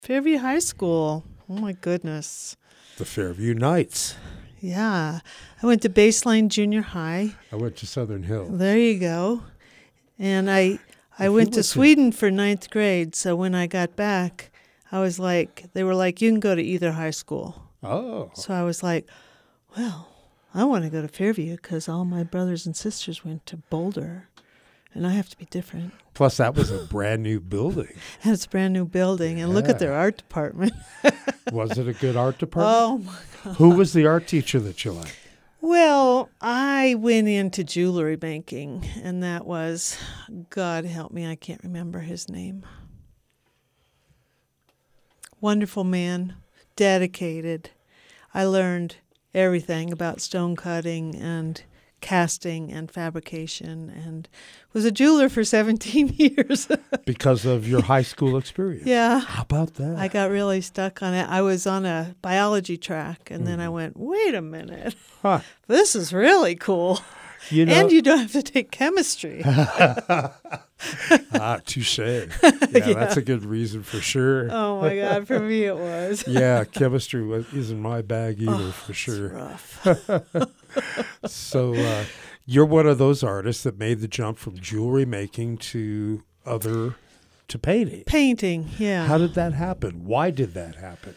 Fairview High School. Oh, my goodness. The Fairview Knights. Yeah. I went to Baseline Junior High. I went to Southern Hill. There you go. And I went went to to- Sweden for 9th grade. So when I got back, they were like, you can go to either high school. Oh. So I was like, well, I want to go to Fairview because all my brothers and sisters went to Boulder. And I have to be different. Plus, that was a brand new building. And it's a brand new building. And look at their art department. Was it a good art department? Oh, my God. Who was the art teacher that you liked? Well, I went into jewelry banking, and that was, God help me, I can't remember his name. Wonderful man, dedicated. I learned everything about stone cutting and casting and fabrication, and was a jeweler for 17 years. Because of your high school experience. Yeah. How about that? I got really stuck on it. I was on a biology track, and then I went, wait a minute. Huh. This is really cool. You know, And you don't have to take chemistry. touche. Yeah, that's a good reason for sure. Oh, my God. For me, it was. Yeah, chemistry isn't my bag either, for It's sure. rough. So you're one of those artists that made the jump from jewelry making to painting. Painting, yeah. How did that happen? Why did that happen?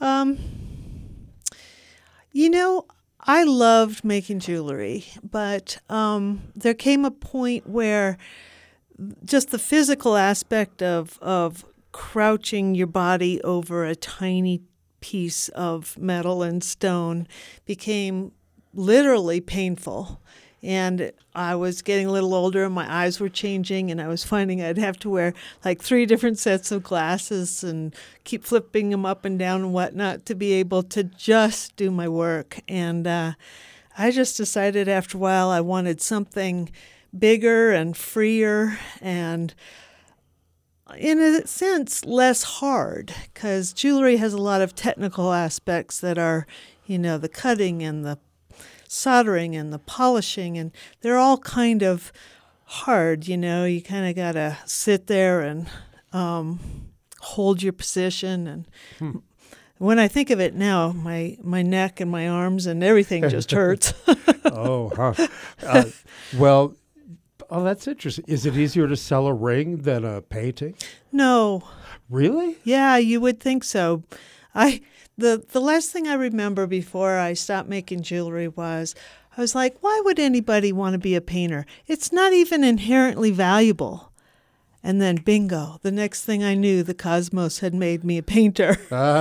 I loved making jewelry, but there came a point where just the physical aspect of crouching your body over a tiny piece of metal and stone became literally painful. And I was getting a little older and my eyes were changing, and I was finding I'd have to wear like 3 different sets of glasses and keep flipping them up and down and whatnot to be able to just do my work. And I just decided after a while I wanted something bigger and freer and, in a sense, less hard, because jewelry has a lot of technical aspects that are, the cutting and the soldering and the polishing, and they're all kind of hard. You kind of got to sit there and hold your position. And when I think of it now, my neck and my arms and everything just hurts. Well, that's interesting. Is it easier to sell a ring than a painting? No. Really? Yeah, you would think so. The last thing I remember before I stopped making jewelry was I was like, why would anybody want to be a painter? It's not even inherently valuable. And then bingo, the next thing I knew, the cosmos had made me a painter.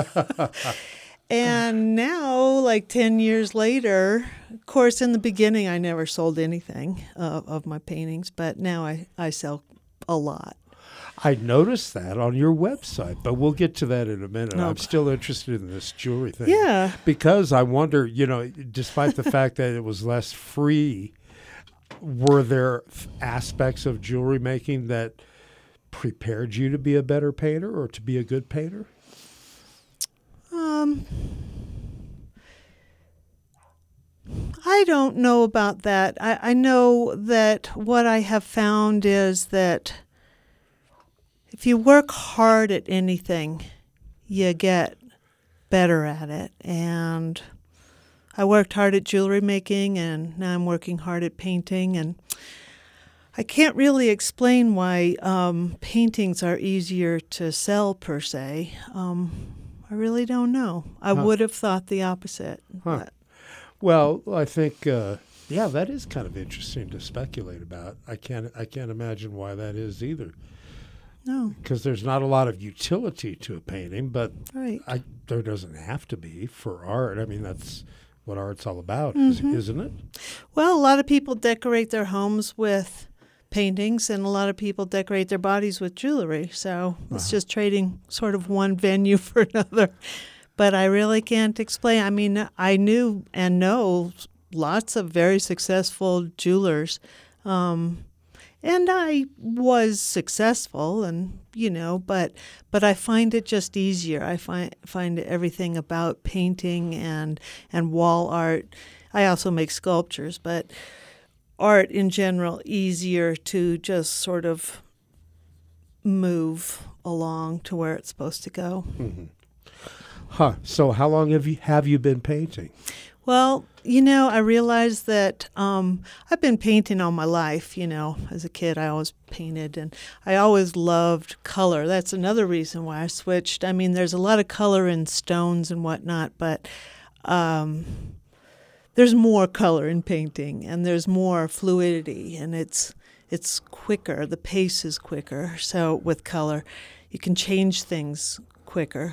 And now, like 10 years later, of course, in the beginning, I never sold anything of my paintings, but now I sell a lot. I noticed that on your website, but we'll get to that in a minute. No. I'm still interested in this jewelry thing. Yeah. Because I wonder, despite the fact that it was less free, were there aspects of jewelry making that prepared you to be a better painter or to be a good painter? I don't know about that. I know that what I have found is that if you work hard at anything, you get better at it. And I worked hard at jewelry making, and now I'm working hard at painting. And I can't really explain why paintings are easier to sell per se. I really don't know. I would have thought the opposite. Huh. But Well, I think, that is kind of interesting to speculate about. I can't imagine why that is either. no, Because there's not a lot of utility to a painting, but right. there doesn't have to be for art. I mean, that's what art's all about, isn't it? Well, a lot of people decorate their homes with paintings, and a lot of people decorate their bodies with jewelry. So it's just trading sort of one venue for another. But I really can't explain. I mean, I knew and know lots of very successful jewelers. And I was successful, and but I find it just easier. I find everything about painting and wall art. I also make sculptures, but art in general easier to just sort of move along to where it's supposed to go. Huh. So how long have you been painting? Well, I realized that I've been painting all my life. As a kid, I always painted, and I always loved color. That's another reason why I switched. I mean, there's a lot of color in stones and whatnot, but there's more color in painting, and there's more fluidity, and it's quicker. The pace is quicker. So with color, you can change things quicker,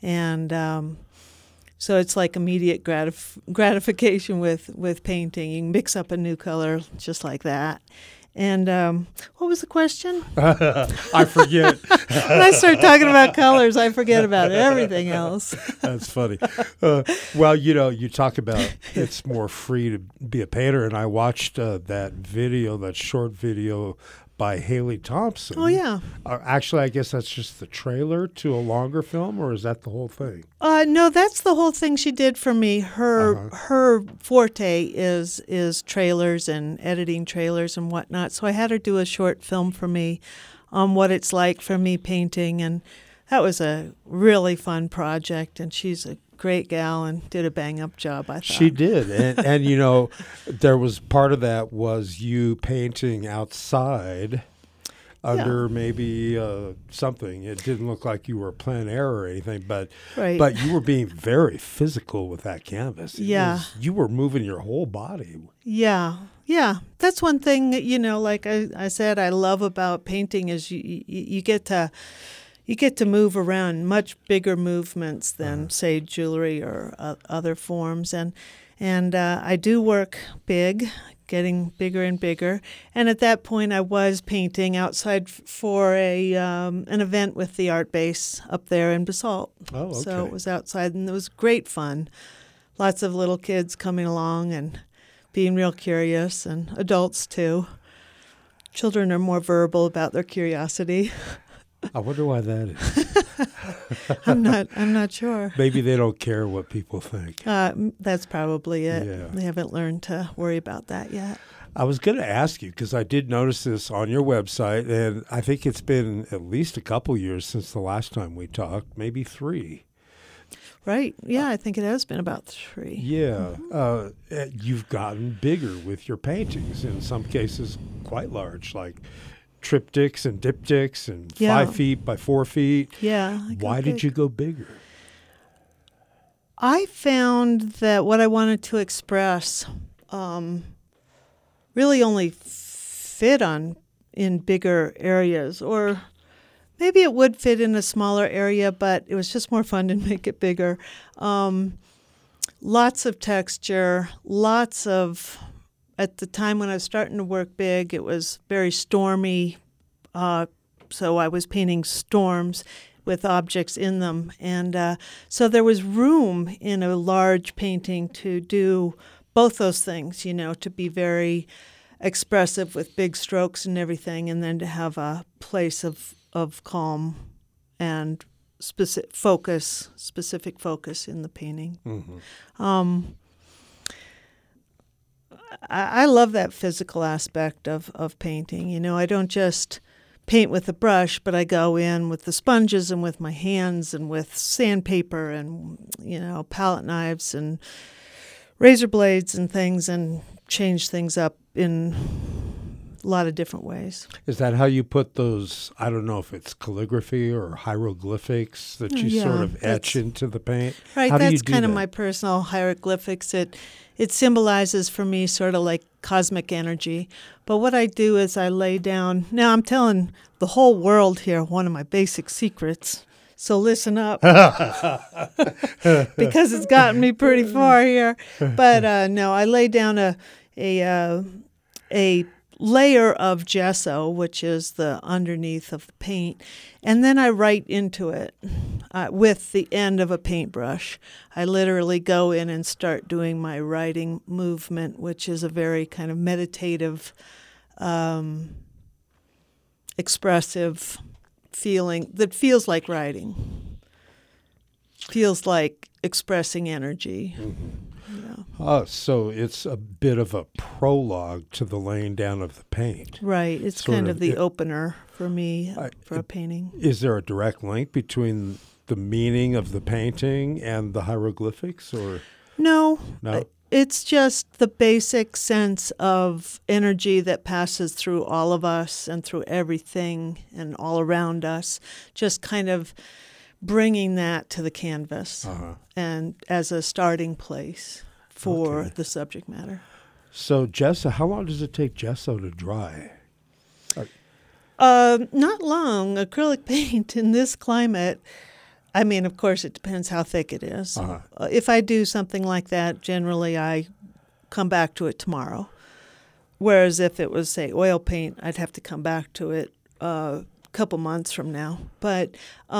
and so it's like immediate gratification with painting. You can mix up a new color just like that. And what was the question? I forget. When I start talking about colors, I forget about everything else. That's funny. Well, you talk about it's more free to be a painter, and I watched that short video by Haley Thompson. Oh, yeah. Actually, I guess that's just the trailer to a longer film, or is that the whole thing? No, that's the whole thing she did for me. Her forte is trailers and editing trailers and whatnot. So I had her do a short film for me on what it's like for me painting, and that was a really fun project, and she's a great gal and did a bang-up job, I thought. She did. And there was part of that was you painting outside under maybe something. It didn't look like you were plein air or anything, but you were being very physical with that canvas. You were moving your whole body. Yeah. That's one thing, like I said, I love about painting is you get to move around much bigger movements than, say, jewelry or other forms. And I do work big, getting bigger and bigger. And at that point, I was painting outside for an event with the art base up there in Basalt. Oh, okay. So it was outside, and it was great fun. Lots of little kids coming along and being real curious, and adults, too. Children are more verbal about their curiosity. I wonder why that is. I'm not sure. Maybe they don't care what people think. That's probably it. Yeah. They haven't learned to worry about that yet. I was going to ask you, because I did notice this on your website, and I think it's been at least a couple years since the last time we talked, maybe 3. Right. Yeah, I think it has been about 3. Yeah. You've gotten bigger with your paintings, in some cases quite large, like triptychs and diptychs and 5 feet by 4 feet. Yeah. Why did you go bigger? I found that what I wanted to express really only fit in bigger areas, or maybe it would fit in a smaller area, but it was just more fun to make it bigger. Lots of texture, at the time when I was starting to work big, it was very stormy, so I was painting storms with objects in them. And so there was room in a large painting to do both those things, to be very expressive with big strokes and everything, and then to have a place of calm and specific focus in the painting. Mm-hmm. I love that physical aspect of painting. I don't just paint with a brush, but I go in with the sponges and with my hands and with sandpaper and, palette knives and razor blades and things, and change things up in a lot of different ways. Is that how you put those, I don't know if it's calligraphy or hieroglyphics that you sort of etch into the paint? Right, how that's kind of my personal hieroglyphics. It symbolizes for me sort of like cosmic energy. But what I do is I lay down, now I'm telling the whole world here one of my basic secrets, so listen up, because it's gotten me pretty far here. But no, I lay down a layer of gesso, which is the underneath of the paint, and then I write into it with the end of a paintbrush. I literally go in and start doing my writing movement, which is a very kind of meditative, expressive feeling that feels like writing, feels like expressing energy. Mm-hmm. So it's a bit of a prologue to the laying down of the paint. Right. It's Sort kind of of the it- opener for me for a painting. Is there a direct link between the meaning of the painting and the hieroglyphics, or No. no? It's just the basic sense of energy that passes through all of us and through everything and all around us, just kind of bringing that to the canvas and as a starting place for Okay. the subject matter. So gesso, how long does it take gesso to dry? Not long. Acrylic paint in this climate, I mean, of course, it depends how thick it is. If I do something like that, generally I come back to it tomorrow. Whereas if it was, say, oil paint, I'd have to come back to it a couple months from now. But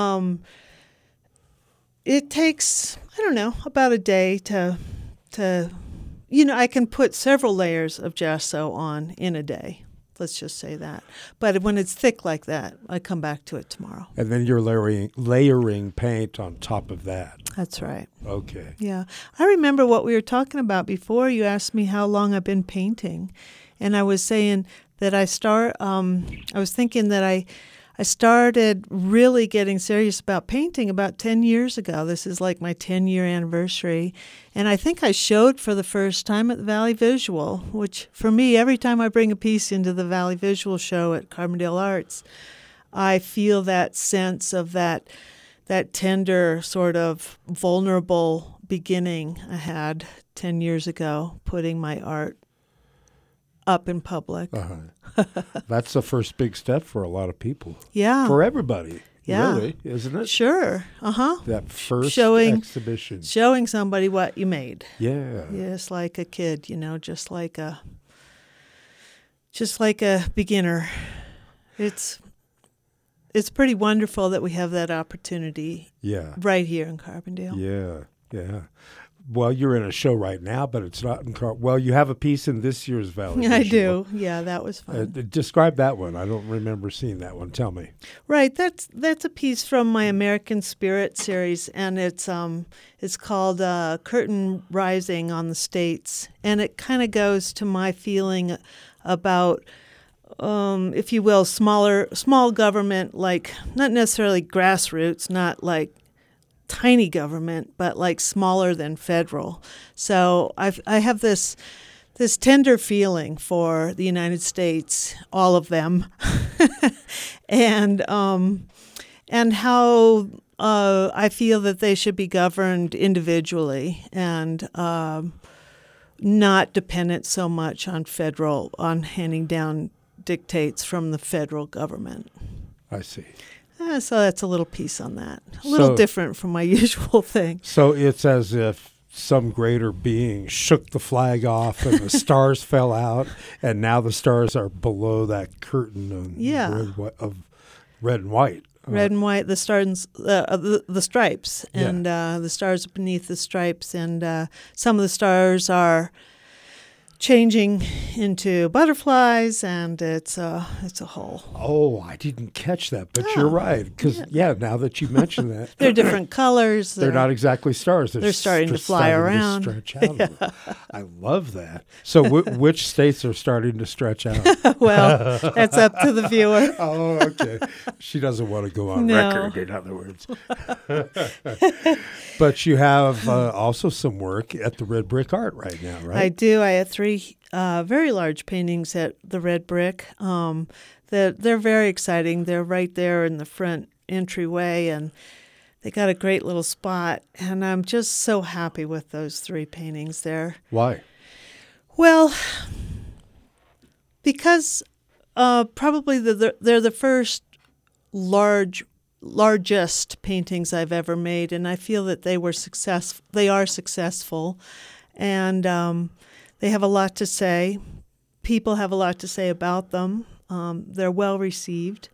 it takes, I don't know, about a day to I can put several layers of gesso on in a day. Let's just say that. But when it's thick like that, I come back to it tomorrow. And then you're layering paint on top of that. That's right. Okay. Yeah. I remember what we were talking about before. You asked me how long I've been painting. And I was saying that I was thinking that I started really getting serious about painting about 10 years ago. This is like my 10-year anniversary. And I think I showed for the first time at the Valley Visual, which for me, every time I bring a piece into the Valley Visual show at Carbondale Arts, I feel that sense of that tender, sort of vulnerable beginning I had 10 years ago, putting my art up in public. That's the first big step for a lot of people. Yeah. For everybody. Yeah. Really, isn't it? Sure. That first exhibition. Showing somebody what you made. Yeah. Just like a kid, just like a beginner. It's pretty wonderful that we have that opportunity Yeah. right here in Carbondale. Yeah. Well, you're in a show right now, but it's not in well, you have a piece in this year's Valley I Visual. do. Yeah, that was fun. Describe that one. I don't remember seeing that one. Tell me. Right, that's a piece from my American Spirit series, and it's called Curtain Rising on the States, and it kind of goes to my feeling about, if you will, small government, like not necessarily grassroots, not like tiny government, but like smaller than federal. So I have this tender feeling for the United States, all of them, and how I feel that they should be governed individually and not dependent so much on handing down dictates from the federal government. I see. So that's a little piece on that. A little different from my usual thing. So it's as if some greater being shook the flag off and the stars fell out, and now the stars are below that curtain of red and white. Red and white, the stars, the stripes, and the stars beneath the stripes, and some of the stars are changing into butterflies, and it's a whole. Oh, I didn't catch that, but you're right. Because now that you mention that, they're different colors. They're not exactly stars. They're starting to fly around. To stretch out. I love that. So, which states are starting to stretch out? Well, that's up to the viewer. Oh, okay. She doesn't want to go on record, in other words. But you have also some work at the Red Brick Art right now, right? I do. I have 3 very large paintings at the Red Brick. They're very exciting. They're right there in the front entryway, and they got a great little spot. And I'm just so happy with those 3 paintings there. Why? Well, because probably they're the first largest paintings I've ever made, and I feel that they are successful, and they have a lot to say. People have a lot to say about them. They're well received,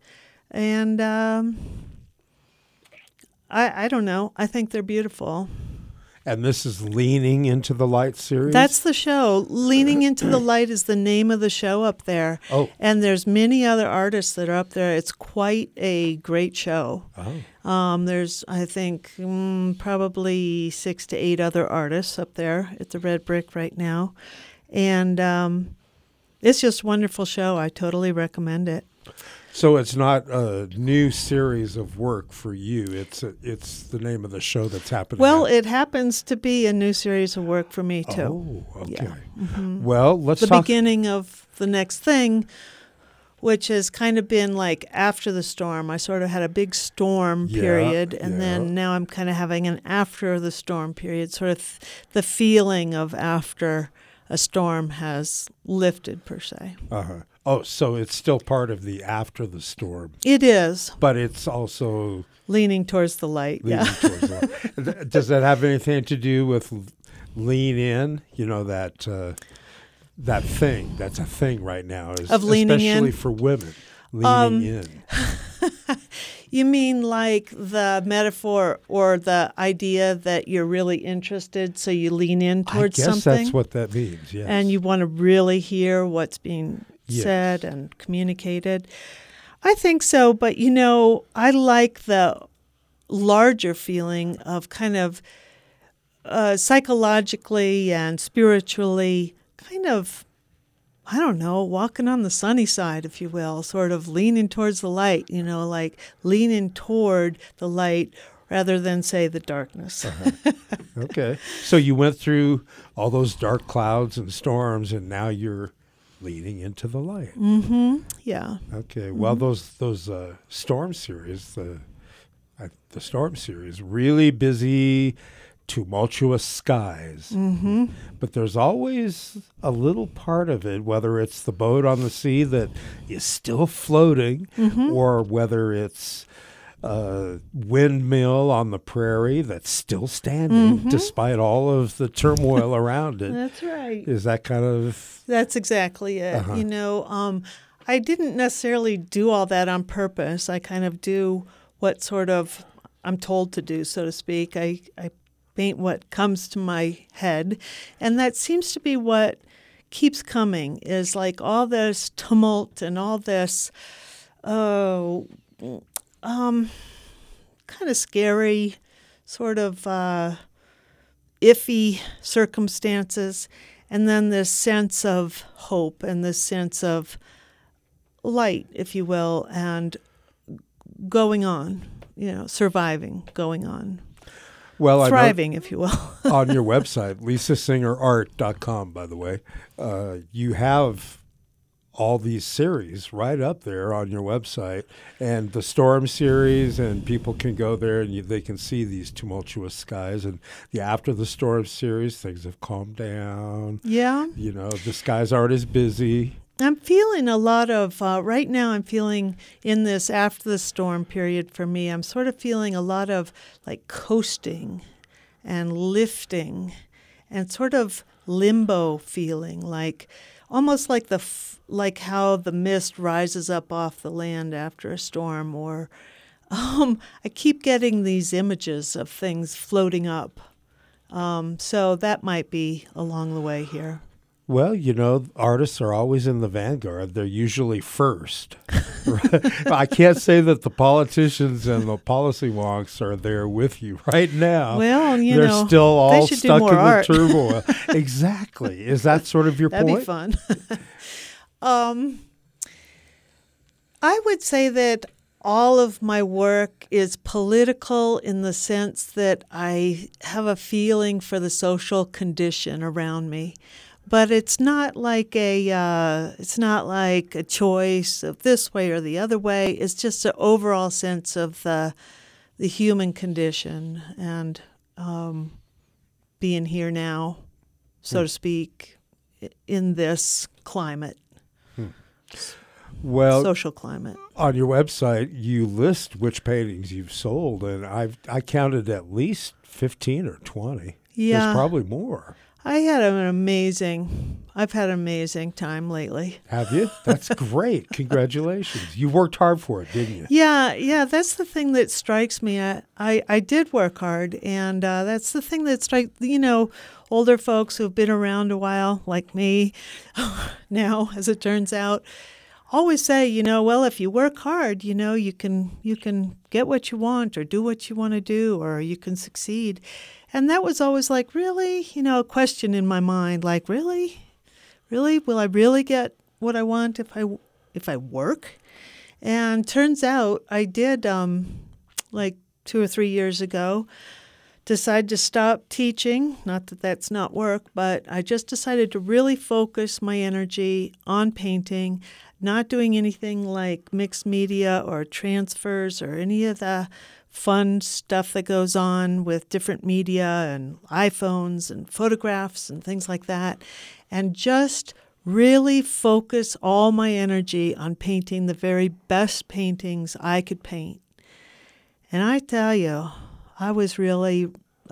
and I don't know. I think they're beautiful. And this is Leaning into the Light series? That's the show. Leaning into the Light is the name of the show up there. Oh. And there's many other artists that are up there. It's quite a great show. Oh. There's, I think, probably 6 to 8 other artists up there at the Red Brick right now. And it's just a wonderful show. I totally recommend it. So it's not a new series of work for you. It's the name of the show that's happening. Well, it happens to be a new series of work for me, too. Oh, okay. Yeah. Mm-hmm. Well, let's the talk. beginning of the next thing, which has kind of been like after the storm. I sort of had a big storm period, and then now I'm kind of having an after the storm period, sort of the feeling of after a storm has lifted, per se. Uh-huh. Oh, so it's still part of the after the storm. It is. But it's also leaning towards the light. Leaning towards the light. Does that have anything to do with lean in? You know, that thing. That's a thing right now. Of leaning in? Especially for women. Leaning in. You mean like the metaphor or the idea that you're really interested, so you lean in towards something? I guess that's what that means, yes. And you want to really hear what's being said and communicated. I think so, but I like the larger feeling of kind of psychologically and spiritually kind of, I don't know, walking on the sunny side, if you will, sort of leaning towards the light, like leaning toward the light rather than, say, the darkness. Uh-huh. Okay. So you went through all those dark clouds and storms, and now you're leaning into the light. Mm-hmm. Yeah. Okay. Well, those storm series, the storm series, really busy, tumultuous skies. Mm-hmm. But there's always a little part of it, whether it's the boat on the sea that is still floating, or whether it's a windmill on the prairie that's still standing despite all of the turmoil around it. That's right. Is that kind of... That's exactly it. Uh-huh. I didn't necessarily do all that on purpose. I kind of do what sort of I'm told to do, so to speak. I paint what comes to my head, and that seems to be what keeps coming, is like all this tumult and all this kind of scary, sort of iffy circumstances, and then this sense of hope and this sense of light, if you will, and going on, surviving, going on. Well, thriving, if you will. On your website, lisasingerart.com, by the way, you have all these series right up there on your website, and the storm series, and people can go there and they can see these tumultuous skies, and the after the storm series, things have calmed down. Yeah. The skies aren't as busy. I'm feeling a lot of, right now I'm feeling in this after the storm period for me, I'm sort of feeling a lot of like coasting and lifting and sort of limbo feeling, like almost like like how the mist rises up off the land after a storm, or I keep getting these images of things floating up. So that might be along the way here. Well, artists are always in the vanguard. They're usually first. I can't say that the politicians and the policy wonks are there with you right now. Well, they're still all stuck in art. the turmoil. Exactly. Is that sort of your That'd point? That'd be fun. I would say that all of my work is political in the sense that I have a feeling for the social condition around me. But it's not like a choice of this way or the other way. It's just an overall sense of the human condition and being here now, so to speak, in this climate, social climate. On your website, you list which paintings you've sold, and I counted at least 15 or 20. Yeah. There's probably more. I had an amazing I've had an amazing time lately. Have you? That's great. Congratulations. You worked hard for it, didn't you? Yeah, that's the thing that strikes me. I did work hard, and that's the thing that strikes, older folks who've been around a while, like me now, as it turns out, always say, well, if you work hard, you can get what you want or do what you want to do, or you can succeed. And that was always like, really? A question in my mind, like, really? Really? Will I really get what I want if I work? And turns out I did, like 2 or 3 years ago, decide to stop teaching. Not that that's not work, but I just decided to really focus my energy on painting, not doing anything like mixed media or transfers or any of the fun stuff that goes on with different media and iPhones and photographs and things like that, and just really focus all my energy on painting the very best paintings I could paint. And I tell you, I was really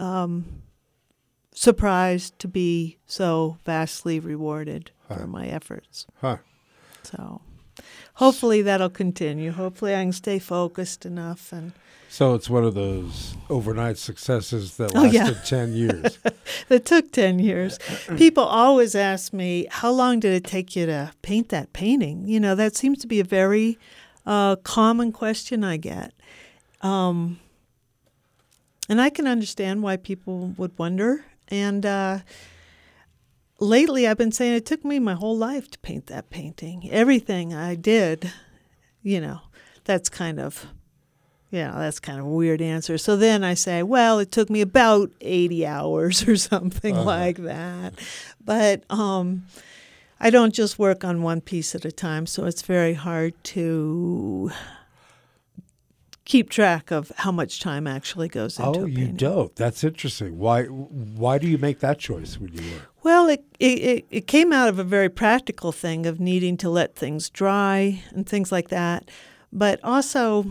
surprised to be so vastly rewarded for my efforts. So hopefully that'll continue. Hopefully I can stay focused enough. And so it's one of those overnight successes that lasted 10 years. That took 10 years. People always ask me, how long did it take you to paint that painting? That seems to be a very common question I get. And I can understand why people would wonder. And lately I've been saying it took me my whole life to paint that painting. Everything I did, that's kind of a weird answer. So then I say, well, it took me about 80 hours or something like that. But I don't just work on one piece at a time, so it's very hard to keep track of how much time actually goes into a painting. You don't. That's interesting. Why do you make that choice when you work? Well, it came out of a very practical thing of needing to let things dry and things like that. But also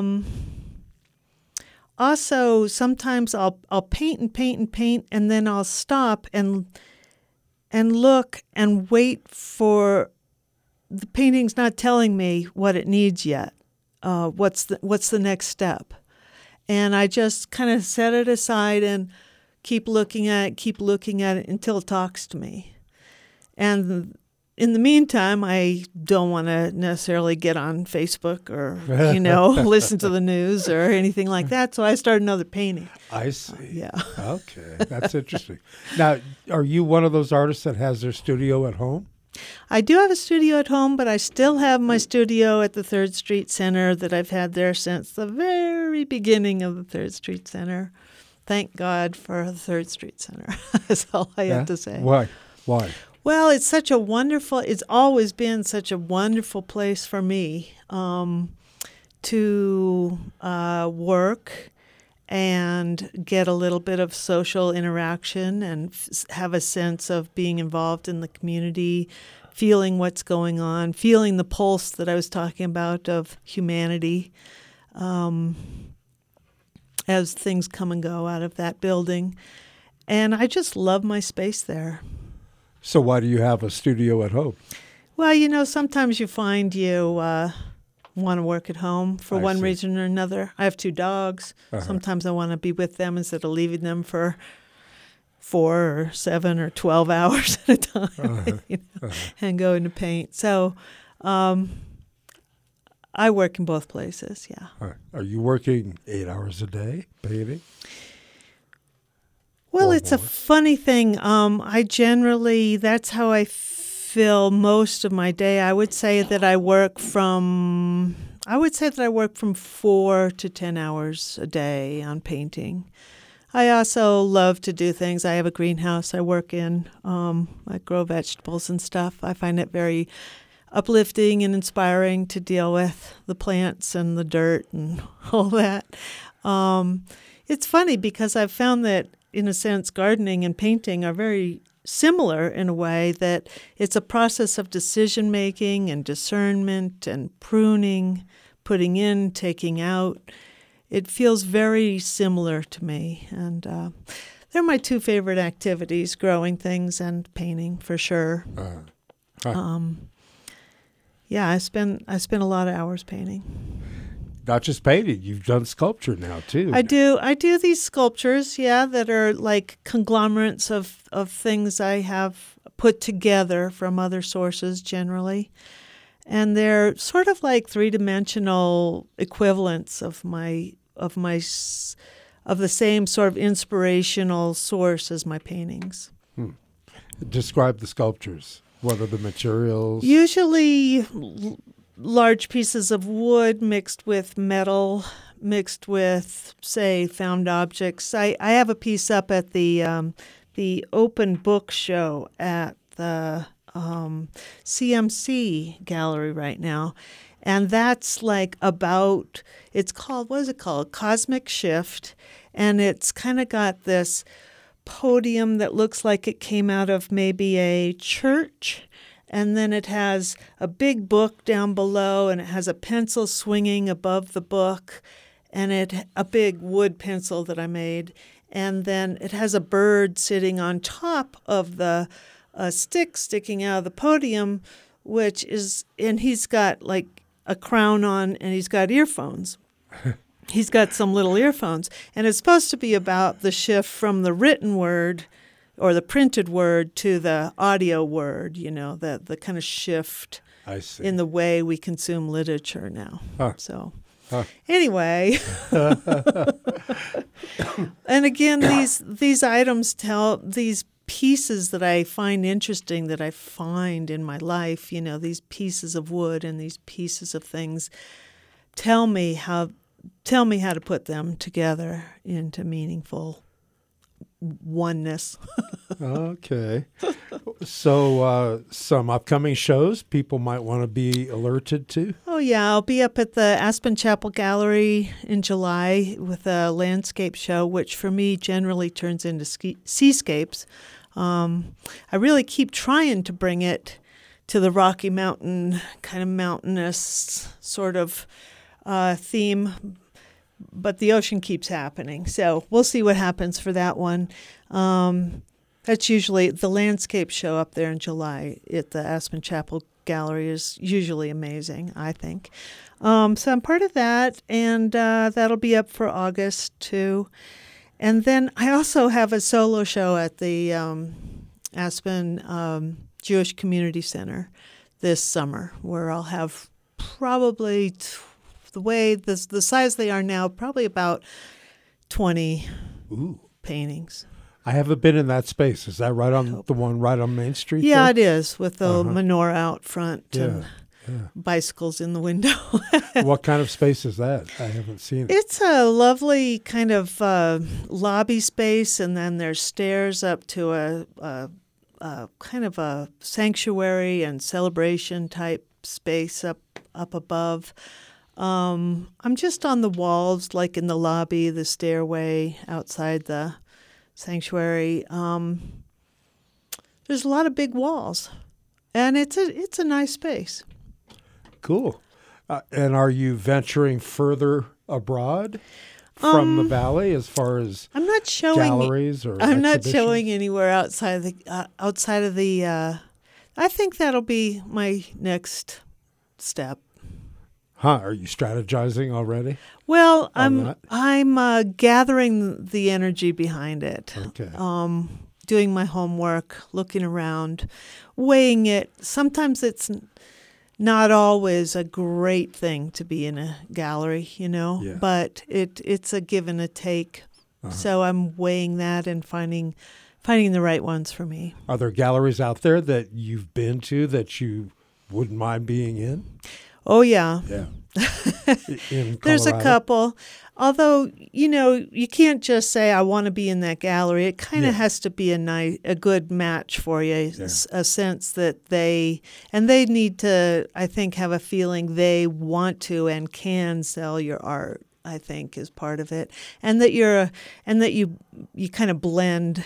sometimes I'll paint and paint and paint, and then I'll stop and look and wait for the painting's not telling me what it needs yet. What's the next step? And I just kind of set it aside and keep looking at it until it talks to me. And in the meantime, I don't want to necessarily get on Facebook or, listen to the news or anything like that. So I start another painting. I see. Yeah. Okay. That's interesting. Now, are you one of those artists that has their studio at home? I do have a studio at home, but I still have my studio at the 3rd Street Center that I've had there since the very beginning of the 3rd Street Center. Thank God for the 3rd Street Center. That's all I have to say. Why? Well, it's always been such a wonderful place for me to work and get a little bit of social interaction and have a sense of being involved in the community, feeling what's going on, feeling the pulse that I was talking about of humanity as things come and go out of that building. And I just love my space there. So why do you have a studio at home? Well, sometimes you find you want to work at home for one reason or another. I have 2 dogs. Sometimes I want to be with them instead of leaving them for 4 or 7 or 12 hours at a time and going to paint. So I work in both places, yeah. Are you working 8 hours a day painting? Well, it's a funny thing. That's how I fill most of my day. I would say that I work from 4 to 10 hours a day on painting. I also love to do things. I have a greenhouse I work in. I grow vegetables and stuff. I find it very uplifting and inspiring to deal with the plants and the dirt and all that. It's funny because I've found that, in a sense, gardening and painting are very similar in a way that it's a process of decision-making and discernment and pruning, putting in, taking out. It feels very similar to me. And they're my two favorite activities: growing things and painting, for sure. Yeah, I spend a lot of hours painting. Not just painting, you've done sculpture now too. I do these sculptures, yeah, that are like conglomerates of things I have put together from other sources generally. And they're sort of like three-dimensional equivalents of the same sort of inspirational source as my paintings. Describe the sculptures. What are the materials? Usually large pieces of wood mixed with metal, mixed with, say, found objects. I have a piece up at the open book show at the CMC gallery right now. And that's like it's called, what is it called? Cosmic Shift. And it's kind of got this podium that looks like it came out of maybe a church. And then it has a big book down below, and it has a pencil swinging above the book, and a big wood pencil that I made. And then it has a bird sitting on top of the stick sticking out of the podium, and he's got like a crown on, and he's got earphones. He's got some little earphones. And it's supposed to be about the shift from the written word or the printed word to the audio word, the kind of shift in the way we consume literature now. So anyway, and again, these items tell these pieces that I find interesting, that I find in my life, these pieces of wood and these pieces of things tell me how to put them together into meaningful oneness. Okay. So some upcoming shows people might want to be alerted to? Oh, yeah. I'll be up at the Aspen Chapel Gallery in July with a landscape show, which for me generally turns into seascapes. I really keep trying to bring it to the Rocky Mountain, kind of mountainous sort of theme, but the ocean keeps happening. So we'll see what happens for that one. That's usually the landscape show up there in July at the Aspen Chapel Gallery is usually amazing, I think. So I'm part of that, and that'll be up for August too. And then I also have a solo show at the Aspen Jewish Community Center this summer, where I'll have probably the size they are now, probably about 20 paintings. I haven't been in that space. Is that right on the one right on Main Street? Yeah, there? it is, with the menorah out front and bicycles in the window. What kind of space is that? I haven't seen it. It's a lovely kind of lobby space, and then there's stairs up to a kind of a sanctuary and celebration type space up above. I'm just on the walls, like in the lobby, the stairway outside the sanctuary. There's a lot of big walls, and it's a nice space. Cool. And are you venturing further abroad from the valley as far as I'm not showing galleries or I'm not exhibitions? showing anywhere outside of the. I think that'll be my next step. Are you strategizing already? Well, I'm gathering the energy behind it. Okay. Doing my homework, looking around, weighing it. Sometimes it's not always a great thing to be in a gallery, but it's a give and a take. So I'm weighing that and finding the right ones for me. Are there galleries out there that you've been to that you wouldn't mind being in? Oh, yeah. Yeah. In There's a Colorado? couple. Although, you can't just say, I want to be in that gallery. It kind of has to be a good match for you, a sense that they need to, I think, have a feeling they want to and can sell your art, I think, is part of it. And that you kind of blend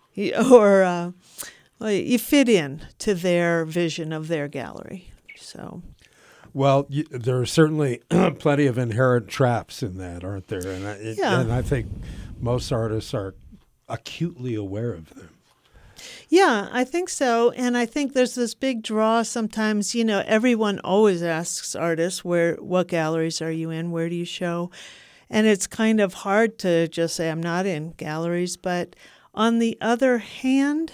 or you fit in to their vision of their gallery. So... Well, there are certainly plenty of inherent traps in that, aren't there? And I think most artists are acutely aware of them. Yeah, I think so. And I think there's this big draw sometimes, everyone always asks artists, what galleries are you in? Where do you show? And it's kind of hard to just say I'm not in galleries. But on the other hand,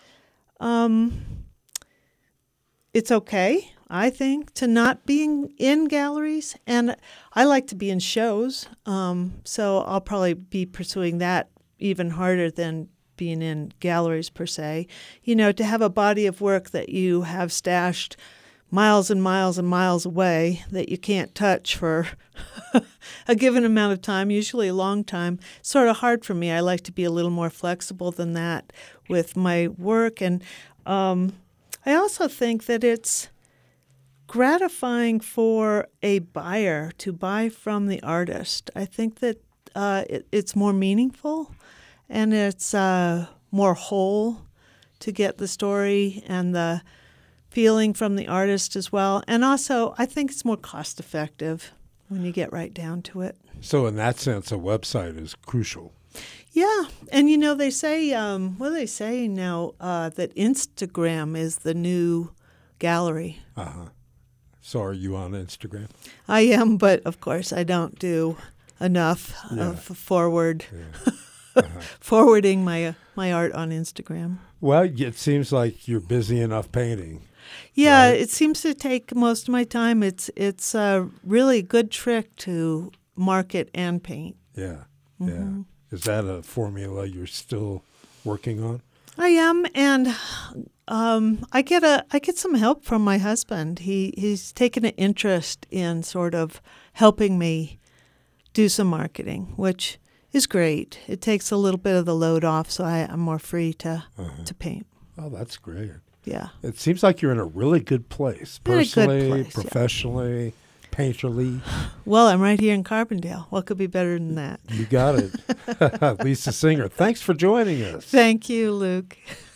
it's okay, I think, to not being in galleries. And I like to be in shows. So I'll probably be pursuing that even harder than being in galleries per se, to have a body of work that you have stashed miles and miles and miles away that you can't touch for a given amount of time, usually a long time, sort of hard for me. I like to be a little more flexible than that with my work. And I also think that it's gratifying for a buyer to buy from the artist. I think that it's more meaningful. And it's more whole to get the story and the feeling from the artist as well. And also, I think it's more cost effective when you get right down to it. So in that sense, a website is crucial. Yeah. And, they say, what do they say now? That Instagram is the new gallery. Uh-huh. So are you on Instagram? I am, but of course I don't do enough of forward. Yeah. Forwarding my art on Instagram. Well, it seems like you're busy enough painting. Yeah, right? It seems to take most of my time. It's a really good trick to market and paint. Yeah, yeah. Is that a formula you're still working on? I am, and I get some help from my husband. He's taken an interest in sort of helping me do some marketing, which is great. It takes a little bit of the load off, so I'm more free to paint. Oh, that's great. Yeah. It seems like you're in a really good place, personally, professionally, painterly. Well, I'm right here in Carbondale. What could be better than that? You got it. Lisa Singer, thanks for joining us. Thank you, Luke.